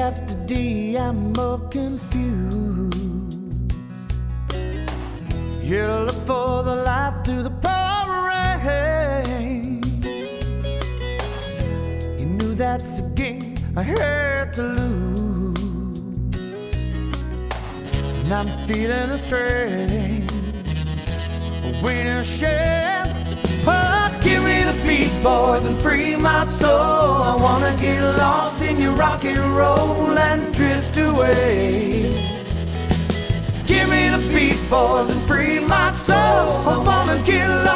after D, I'm more confused. You look for the light through the pouring rain. You knew that's a game I had to lose, and I'm feeling the strain, waiting to share. Oh, give me the beat, boys, and free my soul. I wanna get lost in your rock and roll and drift away. Give me the beat, boys, and free my soul. I wanna get lost